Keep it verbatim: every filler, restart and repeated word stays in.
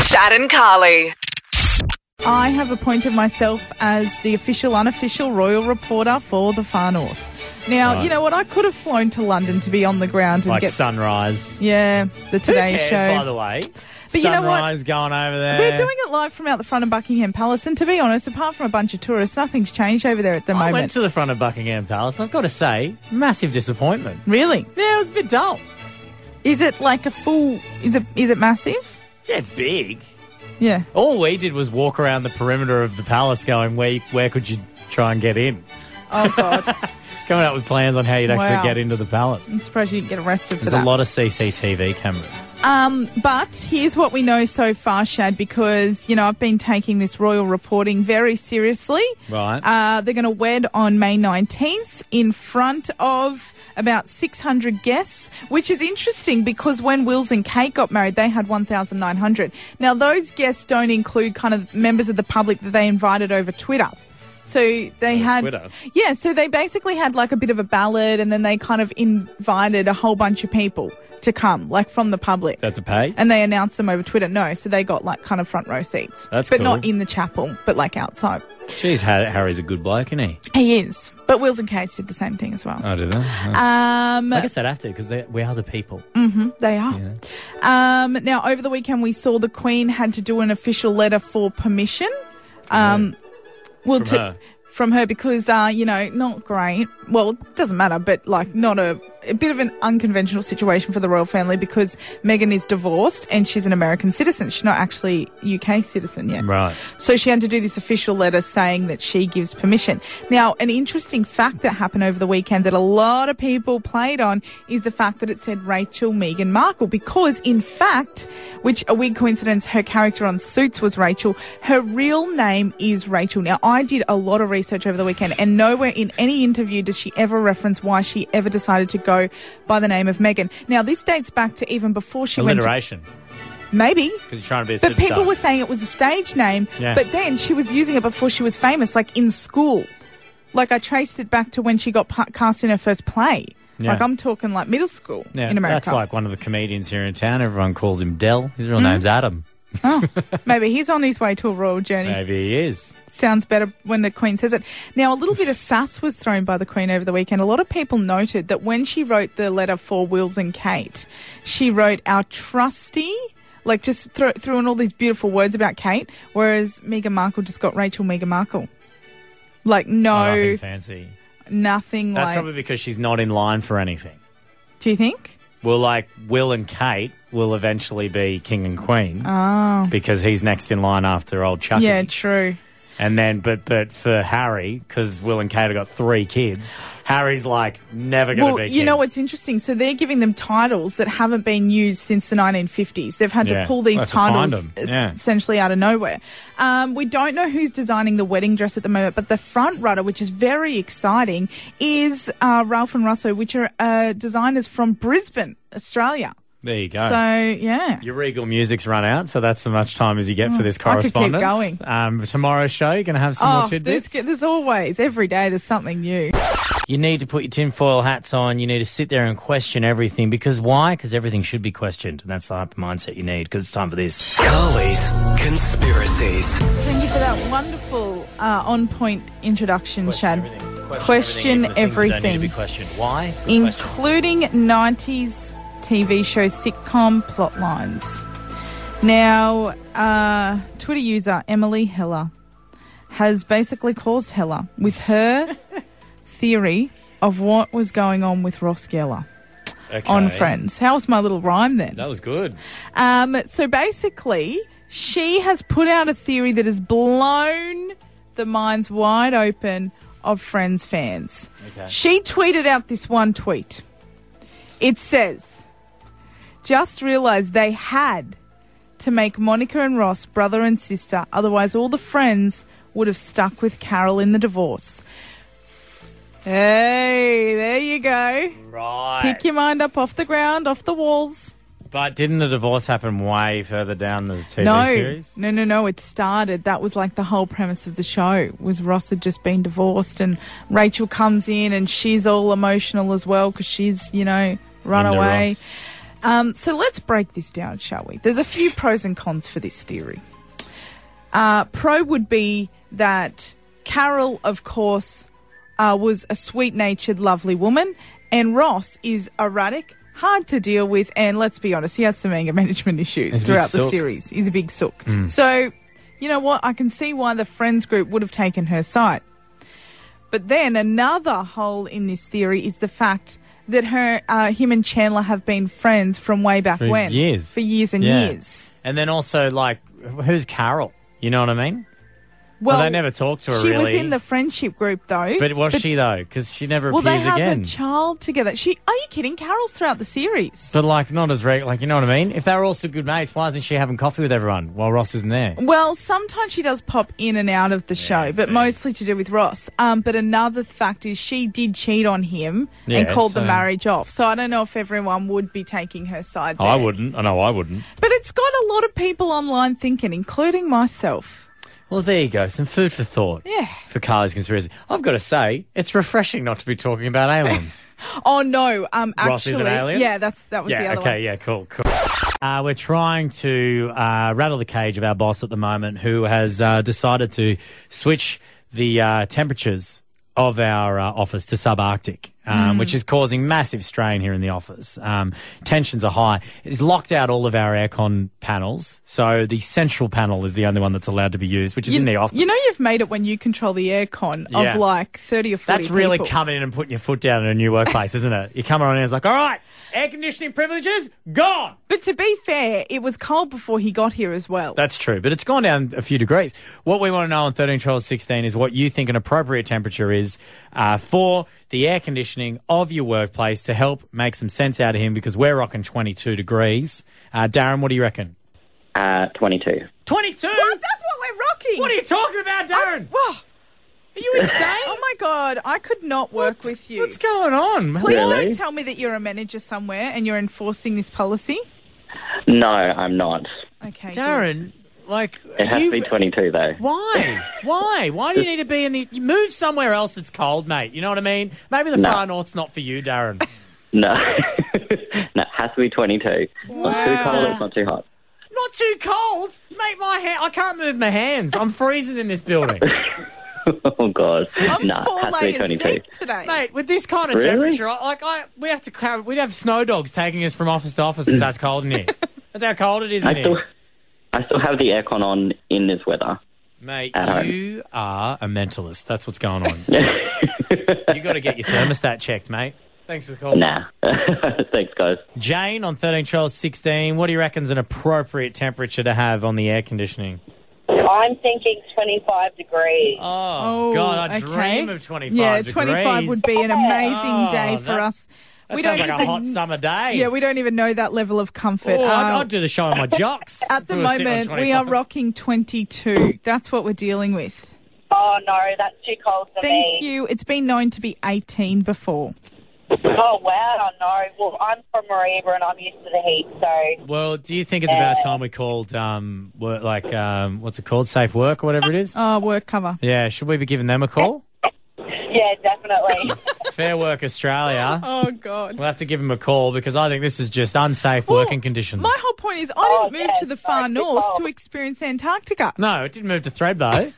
Shad and Carly. I have appointed myself as the official, unofficial royal reporter for the Far North. Now, Right. you know what? I could have flown to London to be on the ground and Like get Sunrise. yeah the Today Who cares, Show. by the way? But you know what? Sunrise going over there. They're doing it live from out the front of Buckingham Palace, and to be honest, apart from a bunch of tourists, nothing's changed over there at the I moment. went to the front of Buckingham Palace, and I've got to say, massive disappointment. Really? Yeah, it was a bit dull. Is it like a full? Is it is it massive? Yeah, it's big. Yeah. All we did was walk around the perimeter of the palace going, where where could you try and get in? Oh God. Coming up with plans on how you'd actually Wow. get into the palace. I'm surprised you didn't get arrested for There's that. a lot of C C T V cameras. Um, but here's what we know so far, Shad, because, you know, I've been taking this royal reporting very seriously. Right. Uh, they're going to wed on May nineteenth in front of about six hundred guests, which is interesting because when Wills and Kate got married, they had one thousand nine hundred. Now, those guests don't include kind of members of the public that they invited over Twitter. So they Over had, Twitter? yeah, so they basically had like a bit of a ballad and then they kind of invited a whole bunch of people to come, like from the public. That's a pay? And they announced them over Twitter. No, so they got like kind of front row seats. That's But cool. not in the chapel, but like outside. Jeez, Harry's a good bloke, isn't he? He is. But Wills and Kate did the same thing as well. Oh, do they? Oh. Um, I guess they'd have to, because we are the people. mhm, they are. Yeah. Um, now, over the weekend, we saw the Queen had to do an official letter for permission. Um, well, From to, her? From her because, uh, you know, not great. Well, it doesn't matter, but like not a, a bit of an unconventional situation for the royal family because Meghan is divorced and she's an American citizen. She's not actually U K citizen yet. Right. So she had to do this official letter saying that she gives permission. Now, an interesting fact that happened over the weekend that a lot of people played on is the fact that it said Rachel Meghan Markle because, in fact, which a weird coincidence, her character on Suits was Rachel. Her real name is Rachel. Now, I did a lot of research over the weekend and nowhere in any interview does she ever reference why she ever decided to go by the name of Meghan. Now, this dates back to even before she went to... Alliteration. Maybe. Because you're trying to be a But superstar. people were saying it was a stage name, Yeah. but then she was using it before she was famous, like in school. Like I traced it back to when she got pa- cast in her first play. Yeah. Like I'm talking like middle school Yeah, in America. that's like one of the comedians here in town. Everyone calls him Del. His real Mm-hmm. name's Adam. Oh, maybe he's on his way to a royal journey. Maybe he is. Sounds better when the Queen says it. Now, a little bit of sass was thrown by the Queen over the weekend. A lot of people noted that when she wrote the letter for Wills and Kate, she wrote our trusty, like just threw, threw in all these beautiful words about Kate, whereas Meghan Markle just got Rachel Meghan Markle. Like, no, Oh, nothing fancy. nothing That's like... probably because she's not in line for anything. Do you think? Well, like, Will and Kate will eventually be king and queen Oh. because he's next in line after old Chucky. Yeah, true. And then, but but for Harry, because Will and Kate have got three kids, Harry's like never going to Well, be you king. know what's interesting? So they're giving them titles that haven't been used since the nineteen fifties. They've had Yeah, to pull these we'll have to find titles them. es- Yeah. essentially out of nowhere. Um, we don't know who's designing the wedding dress at the moment, but the front runner, which is very exciting, is uh, Ralph and Russo, which are uh, designers from Brisbane, Australia. There you go. So, yeah. Your Regal Music's run out, so that's as much time as you get for this I could keep correspondence. going. Um, tomorrow's show, you're going to have some Oh, more tidbits. there's, there's always, every day, there's something new. You need to put your tinfoil hats on. You need to sit there and question everything. Because why? Because everything should be questioned. And that's the type of mindset you need, because it's time for this. Carly's Conspiracies. Thank you for that wonderful, uh, on-point introduction, Shad. Question, Question everything. even the things that don't need everything. to be questioned. Why? Good question. Including nineties T V show sitcom plot lines. Now, uh, Twitter user Emily Heller has basically caused Heller with her theory of what was going on with Ross Geller Okay. on Friends. How was my little rhyme then? That was good. Um, so basically, she has put out a theory that has blown the minds wide open of Friends fans. Okay. She tweeted out this one tweet. It says, just realised they had to make Monica and Ross brother and sister, otherwise all the friends would have stuck with Carol in the divorce. Hey, there you go. Right. Pick your mind up off the ground, off the walls. But didn't the divorce happen way further down the T V No, series? no, no, no. It started. That was like the whole premise of the show. Was Ross had just been divorced, and Rachel comes in, and she's all emotional as well because she's, you know, run Into away. Ross. Um, so let's break this down, shall we? There's a few pros and cons for this theory. Uh, pro would be that Carol, of course, uh, was a sweet-natured, lovely woman, and Ross is erratic, hard to deal with, and let's be honest, he has some anger management issues He's a throughout big the sook. series. He's a big sook. So, you know what? I can see why the Friends group would have taken her side. But then another hole in this theory is the fact that her, uh, him and Chandler have been friends from way back For when. years. For years and Yeah. years. And then also, like, who's Carol? You know what I mean? Well, they never talked to her, she really. was in the friendship group, though. But was she, though? Because she never Well, they appears have again. a child together. She, are you kidding? Carol's throughout the series. But, like, not as regular. Like, you know what I mean? If they were all so good mates, why isn't she having coffee with everyone while Ross isn't there? Well, sometimes she does pop in and out of the show, but see. mostly to do with Ross. Um, but another fact is she did cheat on him and Yeah, called the so- marriage off. So I don't know if everyone would be taking her side there. I wouldn't. I know I wouldn't. But it's got a lot of people online thinking, including myself. Well, there you go. Some food for thought. Yeah. For Carly's conspiracy. I've got to say, it's refreshing not to be talking about aliens. Oh no, um, actually, Ross is an alien? yeah, that's that was the yeah, other okay, one. yeah, cool, cool. Uh, we're trying to uh, rattle the cage of our boss at the moment, who has uh, decided to switch the uh, temperatures of our uh, office to subarctic, um, which is causing massive strain here in the office. Um, tensions are high. It's locked out all of our aircon panels, so the central panel is the only one that's allowed to be used, which is in the office. You know you've made it when you control the aircon Yeah. of like thirty or forty That's really people. coming in and putting your foot down in a new workplace, isn't it? You come on in and it's like, all right, air conditioning privileges, gone. But to be fair, it was cold before he got here as well. That's true, but it's gone down a few degrees. What we want to know on thirteen twelve sixteen is what you think an appropriate temperature is uh, for the air conditioning of your workplace to help make some sense out of him, because we're rocking twenty-two degrees. Uh, Darren, what do you reckon? Uh, twenty-two. twenty-two? What? That's what we're rocking. What are you talking about, Darren? Whoa. Are you insane? Oh my God, I could not work What's- with you. What's going on? Please Really? don't tell me that you're a manager somewhere and you're enforcing this policy. No, I'm not. Okay, good. Darren, like... It has you- to be twenty-two, though. Why? Why? Why do you need to be in the... You move somewhere else that's cold, mate. You know what I mean? Maybe the No. far north's not for you, Darren. No. No, it has to be twenty-two. Not too cold, it's not too hot. Not too cold? Mate, my hand... I can't move my hands. I'm freezing in this building. Oh, God. I'm No, four it has to be layers twenty-two. deep today. Mate, with this kind of Really? temperature, I- like I, we have to carry, we'd have snow dogs taking us from office to office because that's cold in here. That's how cold it is in I still, here. I still have the aircon on in this weather. Mate, At home. you are a mentalist. That's what's going on. You got to get your thermostat checked, mate. Thanks for calling. Nah. Thanks, guys. Jane on thirteen twelve sixteen. What do you reckon's an appropriate temperature to have on the air conditioning? I'm thinking twenty-five degrees. Oh, Oh, God, I okay. dream of twenty-five Yeah, degrees. twenty-five would be an amazing Oh, day for that- us. That we sounds don't like a even, hot summer day. Yeah, we don't even know that level of comfort. Oh, I'd, Uh, I'd do the show on my jocks. at the if we were sitting on moment, we are twenty-five. rocking twenty-two. That's what we're dealing with. Oh, no, that's too cold for Thank me. you. It's been known to be eighteen before. Oh, wow, no. Well, I'm from Mareeba and I'm used to the heat, so... Well, do you think it's about time we called, um, work, like, um, what's it called, Safe Work or whatever it is? Oh, work cover. Yeah, should we be giving them a call? Yeah, definitely. Fair Work Australia. Oh, God. We'll have to give them a call because I think this is just unsafe Well, working conditions. My whole point is I Oh, didn't move yeah, to the it's far so too north cold. to experience Antarctica. No, it didn't move to Thredbo.